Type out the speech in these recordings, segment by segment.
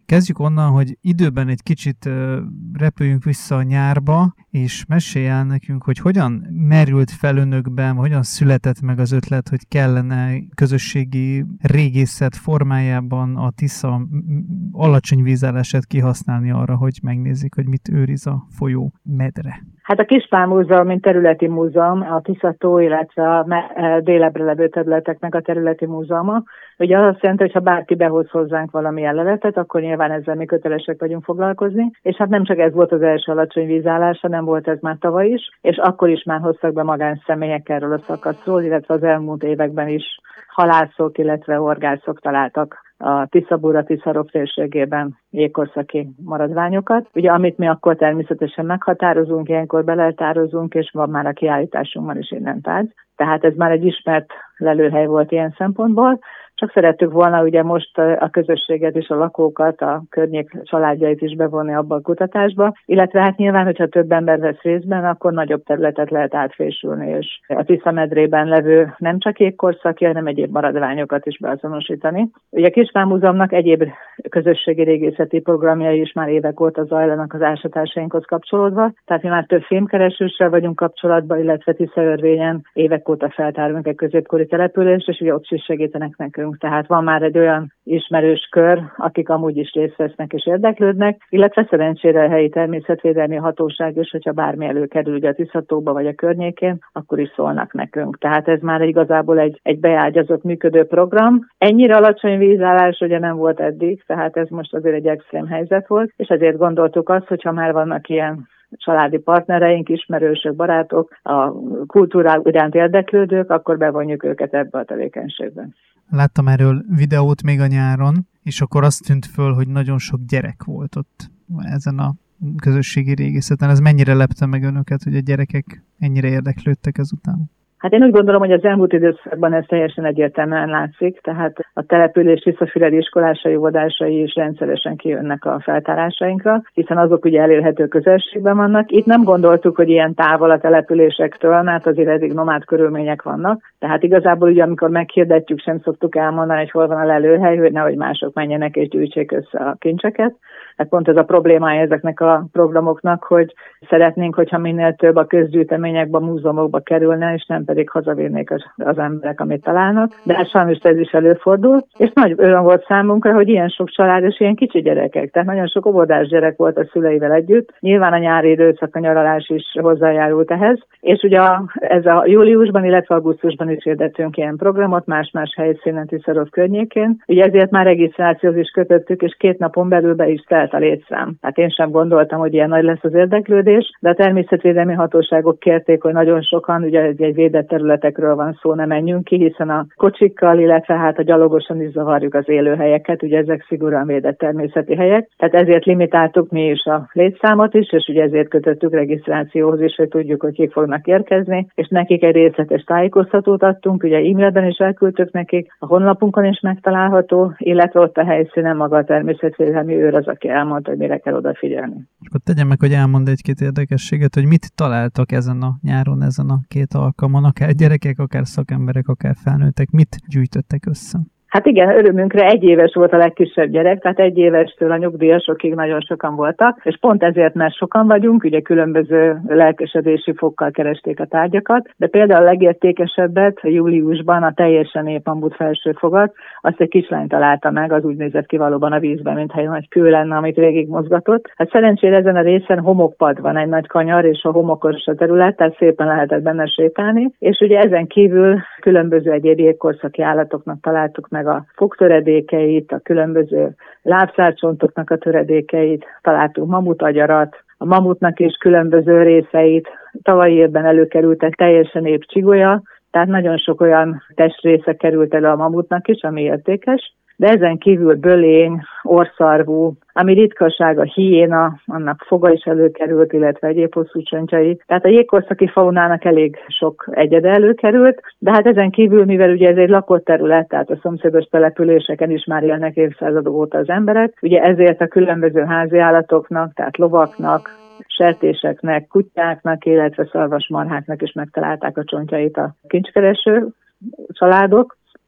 Kezdjük onnan, hogy időben egy kicsit repüljünk vissza a nyárba, és mesélj el nekünk, hogy hogyan merült fel önökben, hogyan született meg az ötlet, hogy kellene közösségi régészet formájában a Tisza alacsony vízállását kihasználni arra, hogy megnézzék, hogy mit őriz a folyó medre. Hát a Kispál Múzeum, mint területi múzeum, a Tisza-tó, illetve a délebbre levő területeknek a területi múzeuma. Ugye az azt jelenti, hogy ha bárki behoz hozzánk valamilyen leletet, akkor nyilván ezzel mi kötelesek vagyunk foglalkozni. És hát nem csak ez volt az első alacsony vízállás, hanem volt ez már tavaly is, és akkor is már hoztak be magánszemélyek erről a szakaszról, illetve az elmúlt években is halászok, illetve horgászok találtak a Tisza-Búra, Tisza-Rok térségében jégkorszaki maradványokat. Ugye amit mi akkor természetesen meghatározunk, ilyenkor beleltározunk, és van már a kiállításunkban is innen tárgy. Tehát ez már egy ismert lelőhely volt ilyen szempontból. Csak szerettük volna ugye most a közösséget és a lakókat, a környék családjait is bevonni abba a kutatásba, illetve hát nyilván, hogyha több ember vesz részben, akkor nagyobb területet lehet átfésülni, és a Tisza medrében levő nem csak jégkorszaki, hanem egyéb maradványokat is beazonosítani. Ugye a Kispál Múzeumnak egyéb közösségi régészeti programjai is már évek óta zajlanak az ásatásainkhoz kapcsolódva, tehát mi már több fémkeresőssel vagyunk kapcsolatban, illetve Tiszaörvényen évek óta feltárunk egy középkori települést, és ugye ott is segítenek nekünk. Tehát van már egy olyan ismerős kör, akik amúgy is részt vesznek és érdeklődnek, illetve szerencsére a helyi természetvédelmi hatóság is, hogyha bármi előkerül ugye a Tisza-tóba vagy a környékén, akkor is szólnak nekünk. Tehát ez már igazából egy beágyazott működő program. Ennyire alacsony vízállás ugye nem volt eddig, tehát ez most azért egy extrém helyzet volt, és ezért gondoltuk azt, hogyha már vannak ilyen családi partnereink, ismerősök, barátok, a kultúrák iránt érdeklődők, akkor bevonjuk őket ebbe a tevékenységbe. Láttam erről videót még a nyáron, és akkor azt tűnt föl, hogy nagyon sok gyerek volt ott ezen a közösségi régészeten. Ez mennyire lepte meg önöket, hogy a gyerekek ennyire érdeklődtek ezután? Hát én úgy gondolom, hogy az elmúlt időszakban ez teljesen egyértelműen látszik, tehát a település tiszafüredi iskolásai, óvodásai is rendszeresen kijönnek a feltárásainkra, hiszen azok ugye elérhető közelségben vannak. Itt nem gondoltuk, hogy ilyen távol a településektől, mert azért eddig nomád körülmények vannak. Tehát igazából ugye amikor meghirdetjük, sem szoktuk elmondani, hogy hol van a lelőhely, hogy nehogy mások menjenek és gyűjtsék össze a kincseket. Hát pont ez a problémája ezeknek a programoknak, hogy szeretnénk, hogyha minél több a közgyűjteményekbe, a múzeumokba kerülne, és nem pedig hazavinnék az emberek, amit találnak. De hát sajnos ez is előfordul. És nagy öröm volt számunkra, hogy ilyen sok család és ilyen kicsi gyerekek. Tehát nagyon sok óvodás gyerek volt a szüleivel együtt. Nyilván a nyári időszak, a nyaralás is hozzájárult ehhez. És ugye ez a júliusban, illetve augusztusban is hirdettünk ilyen programot, más-más helyszínen Tisza-Rok környékén. Ugye ezért már regisztrációhoz is kötöttük, és 2 napon belül be is telt a létszám. Hát én sem gondoltam, hogy ilyen nagy lesz az érdeklődés, de a természetvédelmi hatóságok kérték, hogy nagyon sokan, ugye egy védett területekről van szó, ne menjünk ki, hiszen a kocsikkal, illetve hát a gyalogosan is zavarjuk az élőhelyeket, ugye ezek szigorúan védett természeti helyek. Tehát ezért limitáltuk mi is a létszámot is, és ugye ezért kötöttük regisztrációhoz is, hogy tudjuk, hogy kik fognak érkezni, és nekik egy részletes tájékoztatót adtunk, ugye e-mailben is elküldtük nekik, a honlapunkon is megtalálható, illetve ott a helyszínen maga a természetvédelmi őr az, aki elmondta, hogy mire kell odafigyelni. Akkor tegyem meg, hogy elmond egy-két érdekességet, hogy mit találtak ezen a nyáron, ezen a 2 alkalmon, akár gyerekek, akár szakemberek, akár felnőttek, mit gyűjtöttek össze? Hát igen, örömünkre 1 éves volt a legkisebb gyerek, tehát 1 évestől a nyugdíjasokig nagyon sokan voltak, és pont ezért, mert sokan vagyunk, ugye különböző lelkesedési fokkal keresték a tárgyakat, de például a legértékesebbet júliusban a teljesen épambut felsőfogat, azt egy kislány találta meg, az úgy nézett ki valóban a vízben, mintha egy nagy kő lenne, amit végig mozgatott. Hát szerencsére ezen a részen homokpad van, egy nagy kanyar, és a homokos a terület, tehát szépen lehetett benne sétálni, és ugye ezen kívül különböző egyéb jégkorszaki állatoknak találtuk meg a fogtöredékeit, a különböző lábszárcsontoknak a töredékeit, találtunk mamutagyarat, a mamutnak is különböző részeit, tavalyi évben előkerült egy teljesen épp csigolya, tehát nagyon sok olyan testrésze került elő a mamutnak is, ami értékes, de ezen kívül bölény, orrszarvú, ami ritkaság, a hiéna, annak foga is előkerült, illetve egyéb hosszú csontjai. Tehát a jégkorszaki faunának elég sok egyede előkerült, de hát ezen kívül, mivel ugye ez egy lakott terület, tehát a szomszédos településeken is már élnek évszázadok óta az emberek, ugye ezért a különböző háziállatoknak, tehát lovaknak, sertéseknek, kutyáknak, illetve szarvasmarháknak is megtalálták a csontjait a kincskereső családok.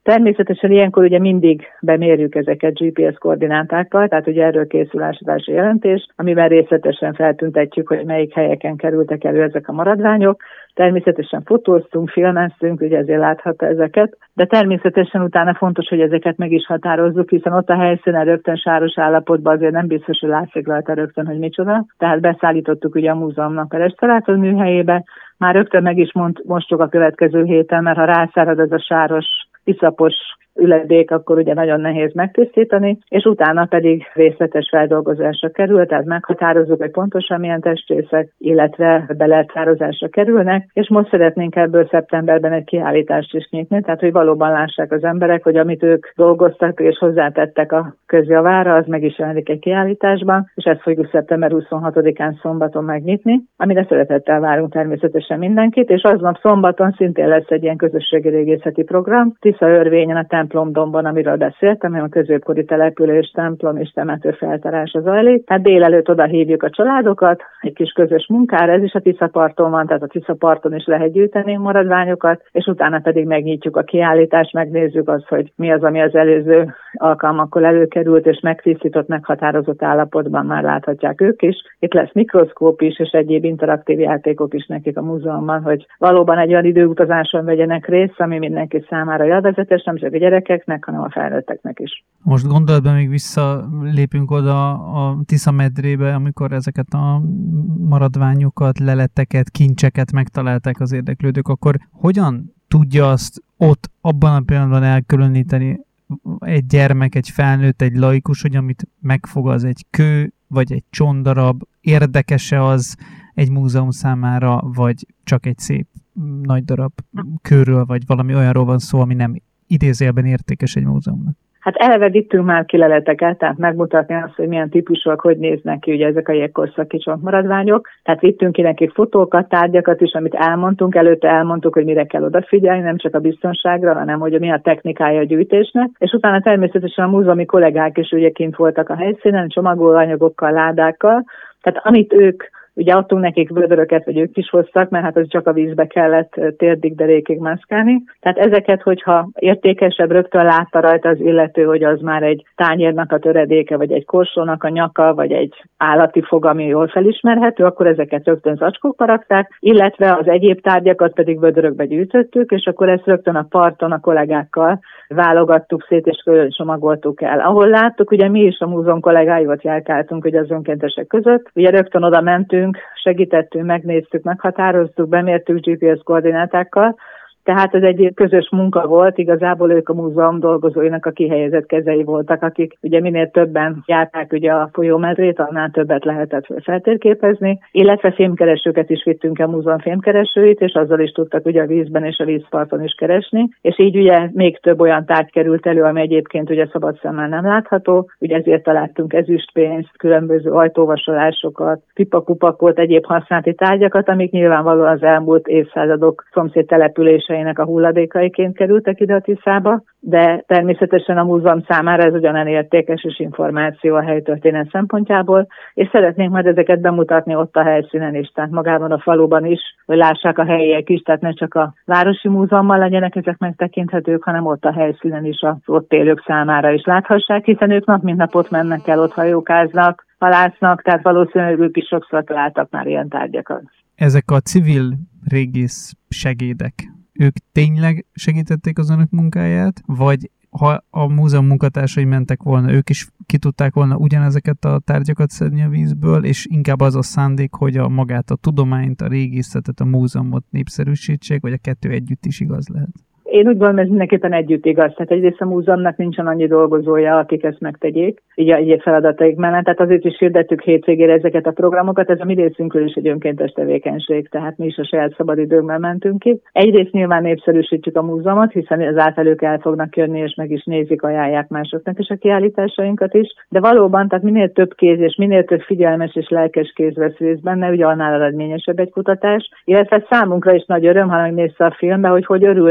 Természetesen ilyenkor ugye mindig bemérjük ezeket GPS koordinátákkal, tehát ugye erről készül ásatási jelentés, amiben részletesen feltüntetjük, hogy melyik helyeken kerültek elő ezek a maradványok. Természetesen fotóztunk, filmeztünk, ugye ezért láthatta ezeket, de természetesen utána fontos, hogy ezeket meg is határozzuk, hiszen ott a helyszínen rögtön sáros állapotban azért nem biztos, hogy látszik rajta rögtön, hogy micsoda. Tehát beszállítottuk ugye a múzeumnak a restaurátor műhelyébe, már rögtön meg is mostuk a következő héten, mert ha rászárad ez a sáros, iszapos üledék, akkor ugye nagyon nehéz megtisztítani, és utána pedig részletes feldolgozásra kerül, tehát meghatározzuk, hogy pontosan milyen testrészek, illetve beletározásra kerülnek, és most szeretnénk ebből szeptemberben egy kiállítást is nyitni, tehát hogy valóban lássák az emberek, hogy amit ők dolgoztak és hozzátettek a közjavára, az meg is jelenik egy kiállításban, és ezt fogjuk szeptember 26-án szombaton megnyitni, amire szeretettel várunk természetesen mindenkit, és aznap szombaton szintén lesz egy ilyen közösségi régészeti program, Tiszaörvényen, a templomdomban, amiről beszéltem, a középkori település, templom és temető feltárása zajlik. Tehát délelőtt oda hívjuk a családokat, egy kis közös munkára, ez is a Tiszaparton van, tehát a Tiszaparton is lehet gyűjteni maradványokat, és utána pedig megnyitjuk a kiállítást, megnézzük azt, hogy mi az, ami az előző alkalmakkor előkerült, és megtisztított, meghatározott állapotban már láthatják ők is. Itt lesz mikroszkóp is, és egyéb interaktív játékok is nekik a múzeumban, hogy valóban egy olyan időutazáson vegyenek részt, ami mindenki számára élvezetes, nem csak a gyerekeknek, hanem a felnőtteknek is. Most gondolatban még visszalépünk oda a Tisza medrébe, amikor ezeket a maradványokat, leleteket, kincseket megtalálták az érdeklődők, akkor hogyan tudja azt ott abban a pillanatban elkülöníteni egy gyermek, egy felnőtt, egy laikus, hogy amit megfog, az egy kő, vagy egy csondarab, érdekes-e az egy múzeum számára, vagy csak egy szép nagy darab kőről, vagy valami olyanról van szó, ami nem idézőjelben értékes egy múzeumnak? Hát eleve vittünk már ki leleteket, tehát megmutatni azt, hogy milyen típusok, hogy néznek ki ugye ezek a jégkorszaki csontmaradványok. Tehát vittünk ki nekik fotókat, tárgyakat is, amit elmondtunk. Előtte elmondtuk, hogy mire kell odafigyelni, nem csak a biztonságra, hanem hogy mi a technikája a gyűjtésnek. És utána természetesen a múzeumi kollégák is ugye kint voltak a helyszínen, csomagolóanyagokkal, ládákkal. Tehát amit ők ugye adtunk nekik vödöröket, vagy ők is hoztak, mert hát az csak a vízbe kellett térdig, derékig mászkálni. Tehát ezeket, hogyha értékesebb, rögtön látta rajta az illető, hogy az már egy tányérnak a töredéke, vagy egy korsónak a nyaka, vagy egy állati fog, ami jól felismerhető, akkor ezeket rögtön zacskókba rakták, illetve az egyéb tárgyakat pedig vödörökbe gyűjtöttük, és akkor ezt rögtön a parton a kollégákkal válogattuk szét, és csomagoltuk el. Ahol láttuk, ugye mi is a múzeum kollégáival járkáltunk ugye az önkéntesek között, ugye rögtön oda mentünk, segítettünk, megnéztük, meghatároztuk, bemértük GPS koordinátákkal, tehát ez egy közös munka volt, igazából ők a múzeum dolgozóinak a kihelyezett kezei voltak, akik ugye minél többen járták ugye a folyómedrét, annál többet lehetett feltérképezni, illetve fémkeresőket is vittünk a múzeum fémkeresőit, és azzal is tudtak ugye a vízben és a vízparton is keresni, és így ugye még több olyan tárgy került elő, ami egyébként ugye szabad szemmel nem látható, ugye ezért találtunk ezüstpénzt, különböző ajtóvasolásokat, pipakupakot, egyéb használati tárgyakat, amik nyilvánvalóan az elmúlt évszázadok szomszéd települése a hulladékaiként kerültek ide a Tiszába, de természetesen a múzeum számára ez ugyanolyan értékes és információ a helytörténet szempontjából, és szeretnénk majd ezeket bemutatni ott a helyszínen is, tehát magában a faluban is, hogy lássák a helyiek is, tehát ne csak a városi múzeumban legyenek ezek megtekinthetők, hanem ott a helyszínen is az ott élők számára is láthassák, hiszen ők nap mint nap ott mennek el, ott hajókáznak, halásznak, tehát valószínűleg ők is sokszor találtak már ilyen tárgyakat. Ezek a civil régész segédek, ők tényleg segítették az önök munkáját, vagy ha a múzeum munkatársai mentek volna, ők is ki tudták volna ugyanezeket a tárgyakat szedni a vízből, és inkább az a szándék, hogy a magát, a tudományt, a régészetet, a múzeumot népszerűsítsék, vagy a kettő együtt is igaz lehet? Én úgy gondolom, ez mindenképpen együtt igaz. Tehát egyrészt a múzeumnak nincsen annyi dolgozója, akik ezt megtegyék, így egyéb feladataik mellett. Tehát azért is hirdettük hétvégére ezeket a programokat, ez a mi részünkről is egy önkéntes tevékenység, tehát mi is a saját szabadidőnkben mentünk ki. Egyrészt nyilván népszerűsítjük a múzeumot, hiszen ezáltal ők el fognak jönni, és meg is nézik, ajánlják másoknak is a kiállításainkat is. De valóban, tehát minél több kéz és minél több figyelmes és lelkes kéz vesz részt benne, ugye annál eredményesebb egy kutatás. Illetve számunkra is nagy öröm, ha megnézte a filmbe, hogy örülnek ők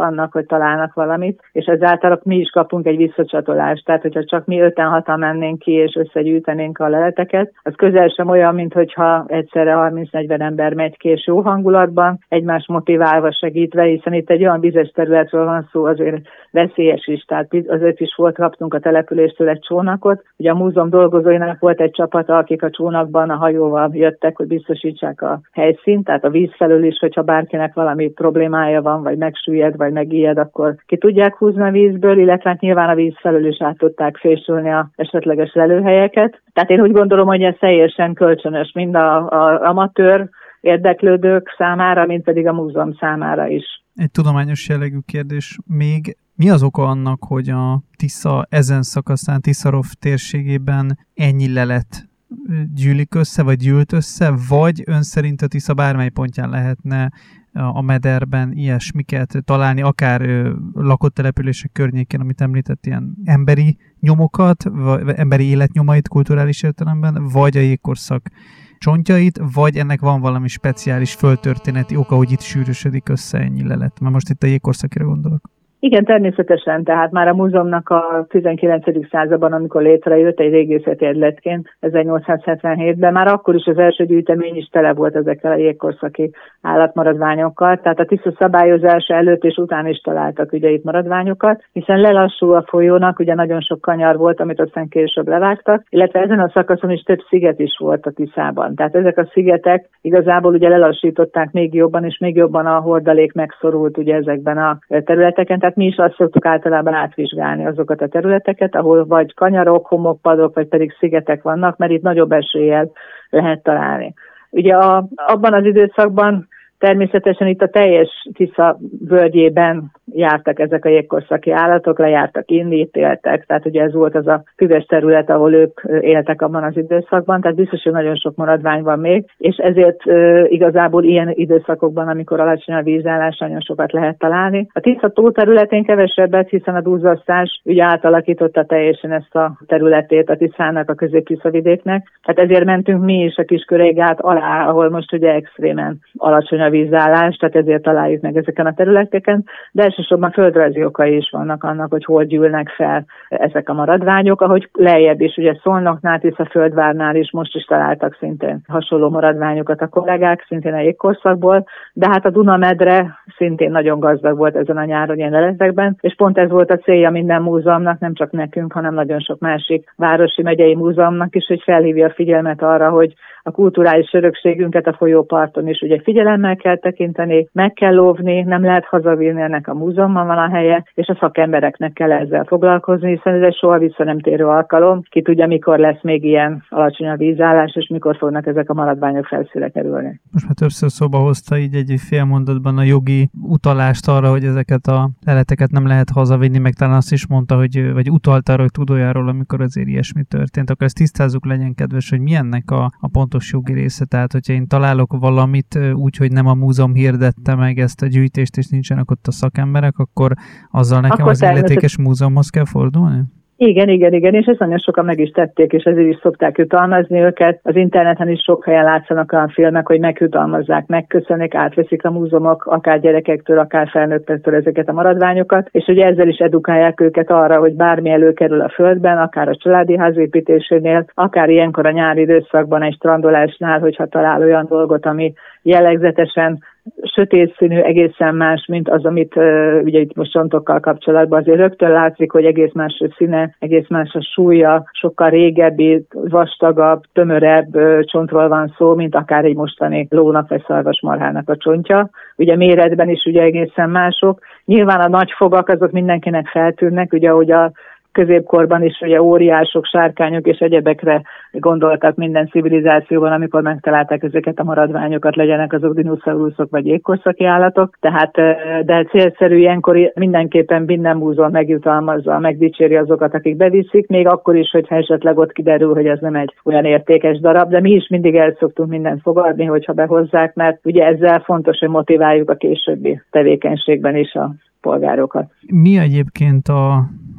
annak, hogy találnak valamit, és ezáltal mi is kapunk egy visszacsatolást. Tehát, hogyha csak mi 5-6-an mennénk ki, és összegyűjtenénk a leleteket, az közel sem olyan, mint hogyha egyszerre 30-40 ember megy ki, és jó hangulatban, egymást motiválva, segítve, hiszen itt egy olyan vizes területről van szó, azért veszélyes is. Tehát azért is kaptunk a településtől egy csónakot. Ugye a múzeum dolgozóinak volt egy csapata, akik a csónakban a hajóval jöttek, hogy biztosítsák a helyszínt, tehát a víz felől is, hogyha bárkinek valami problémája van, vagy megsüllyed, vagy megijed, akkor ki tudják húzni a vízből, illetve nyilván a víz felől is át tudták fésülni a esetleges lelőhelyeket. Tehát én úgy gondolom, hogy ez teljesen kölcsönös, mind az amatőr érdeklődők számára, mint pedig a múzeum számára is. Egy tudományos jellegű kérdés még. Mi az oka annak, hogy a Tisza ezen szakaszán, Tiszarov térségében ennyi lelet gyűlik össze, vagy gyűlt össze, vagy ön szerint a Tisza bármely pontján lehetne a mederben ilyesmiket találni, akár lakott települések környékén, amit említett, ilyen emberi nyomokat, vagy emberi életnyomait kulturális értelemben, vagy a jégkorszak csontjait, vagy ennek van valami speciális földtörténeti oka, hogy itt sűrűsödik össze ennyi lelet. Már most itt a jégkorszakra gondolok. Igen, természetesen, tehát már a múzeumnak a 19. században, amikor létrejött egy régészeti egyletként 1877-ben, már akkor is az első gyűjtemény is tele volt ezekkel a jégkorszaki állatmaradványokkal, tehát a Tisza szabályozása előtt és után is találtak ugye itt maradványokat, hiszen lelassul a folyónak, ugye nagyon sok kanyar volt, amit aztán később levágtak, illetve ezen a szakaszon is több sziget is volt a Tiszában. Tehát ezek a szigetek igazából ugye lelassították még jobban, és még jobban a hordalék megszorult ugye ezekben a területeken. Tehát mi is azt szoktuk általában átvizsgálni azokat a területeket, ahol vagy kanyarok, homokpadok, vagy pedig szigetek vannak, mert itt nagyobb eséllyel lehet találni. Ugye abban az időszakban természetesen itt a teljes Tisza völgyében jártak ezek a jégkorszaki állatok, lejártak inni, itt éltek, tehát ugye ez volt az a füves terület, ahol ők éltek abban az időszakban, tehát biztos, hogy nagyon sok maradvány van még, és ezért igazából ilyen időszakokban, amikor alacsony a vízállás, nagyon sokat lehet találni. A Tisza tó területén kevesebbet, hiszen a duzzasztás ugye átalakította teljesen ezt a területét a Tiszának, a Közép-Tiszavidéknek, tehát ezért mentünk mi is a Kiskörégát alá, ahol most ugye extrémen alacsony a vízállás, tehát ezért találjuk meg ezeken a területeken, de elsősorban földrajzi okai is vannak annak, hogy hol gyűlnek fel ezek a maradványok, ahogy lejjebb is, ugye Szolnoknál, Tiszaföldvárnál is most is találtak szintén hasonló maradványokat a kollégák, szintén a jégkorszakból, de hát a Duna-medre szintén nagyon gazdag volt ezen a nyáron ilyen leletekben, és pont ez volt a célja minden múzeumnak, nem csak nekünk, hanem nagyon sok másik városi, megyei múzeumnak is, hogy felhívja a figyelmet arra, hogy a kulturális örökségünket a folyóparton is ugye figyelemmel kell tekinteni, meg kell óvni, nem lehet hazavinni, ennek a múzeumban van a helye, és a szakembereknek kell ezzel foglalkozni, hiszen ez egy soha vissza nem térő alkalom. Ki tudja, mikor lesz még ilyen alacsony a vízállás, és mikor fognak ezek a maradványok felszínre kerülni. Most már többször szóba hozta így egy fél mondatban a jogi utalást arra, hogy ezeket a leleteket nem lehet hazavinni, meg talán azt is mondta, hogy, vagy utalt arra, hogy tud olyanról, amikor azért ilyesmi történt. Akkor ezt tisztázzuk, legyen kedves, hogy mi ennek a pontos jogi része. Tehát, hogyha én találok valamit úgy, hogy nem a múzeum hirdette meg ezt a gyűjtést, és nincsenek ott a szakemberek, akkor azzal nekem akkor az illetékes múzeumhoz kell fordulni? Igen, és ezt nagyon sokan meg is tették, és ezért is szokták jutalmazni őket. Az interneten is sok helyen látszanak olyan filmek, hogy megjutalmazzák, megköszönik, átveszik a múzeumok, akár gyerekektől, akár felnőttektől ezeket a maradványokat, és ugye ezzel is edukálják őket arra, hogy bármi előkerül a földben, akár a családi ház építésénél, akár ilyenkor a nyári időszakban egy strandolásnál, hogyha talál olyan dolgot, ami jellegzetesen sötét színű, egészen más, mint az, amit ugye itt most csontokkal kapcsolatban azért rögtön látszik, hogy egész más a színe, egész más a súlya, sokkal régebbi, vastagabb, tömörebb csontról van szó, mint akár egy mostani lónak vagy szarvasmarhának a csontja. Ugye méretben is ugye egészen mások. Nyilván a nagy fogak azok mindenkinek feltűnnek, ugye ahogy a középkorban is ugye óriások, sárkányok és egyebekre gondoltak minden civilizációban, amikor megtalálták ezeket a maradványokat, legyenek azok dinoszauruszok vagy jégkorszaki állatok. Tehát, de célszerű ilyenkor mindenképpen minden múzeum megjutalmazza, megdicséri azokat, akik beviszik, még akkor is, hogyha esetleg ott kiderül, hogy ez nem egy olyan értékes darab, de mi is mindig el szoktunk mindent fogadni, hogyha behozzák, mert ugye ezzel fontos, hogy motiváljuk a későbbi tevékenységben is a polgárokat. Mi egyébként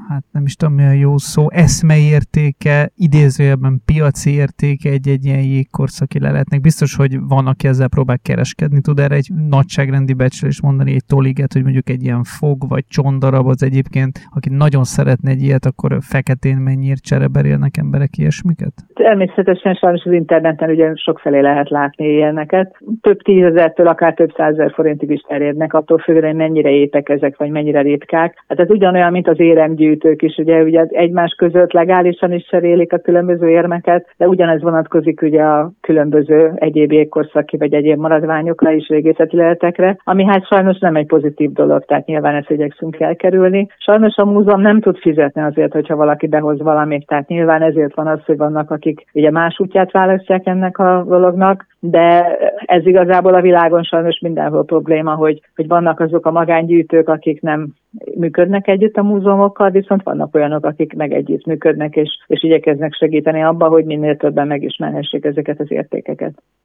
hát nem is tudom, mi a jó szó, eszmeértéke, idézőjelben piaci értéke egy ilyen jégkorszaki leletnek. Biztos, hogy van, aki ezzel próbál kereskedni. Tud erre egy nagyságrendi becslést mondani, egy toliget, hogy mondjuk egy ilyen fog vagy csontdarab az egyébként, aki nagyon szeretne egy ilyet, akkor feketén mennyiért csereberélnek emberek ilyesmiket? Természetesen sajnos az interneten ugye sokfelé lehet látni ilyeneket. Több 10 000-től akár több 100 000 forintig is terjednek, attól függően, hogy mennyire épek ezek, vagy mennyire ritkák. Hát ez ugyanolyan, mint az éremgyűjtők is, ugye egymás között legálisan is cserélik a különböző érmeket, de ugyanez vonatkozik ugye a különböző egyéb jégkorszaki vagy egyéb maradványokra is, régészeti leletekre, ami hát sajnos nem egy pozitív dolog, tehát nyilván ezt igyekszünk elkerülni. Sajnos a múzeum nem tud fizetni azért, hogyha valaki behoz valamit, tehát nyilván ezért van az, hogy vannak, akik ugye más útját választják ennek a dolognak, de ez igazából a világon sajnos mindenhol probléma, hogy vannak azok a magángyűjtők, akik nem működnek együtt a múzeumokkal, viszont vannak olyanok, akik meg együtt működnek, és igyekeznek segíteni abba, hogy minél többen megismerhessék ezeket az értékeket.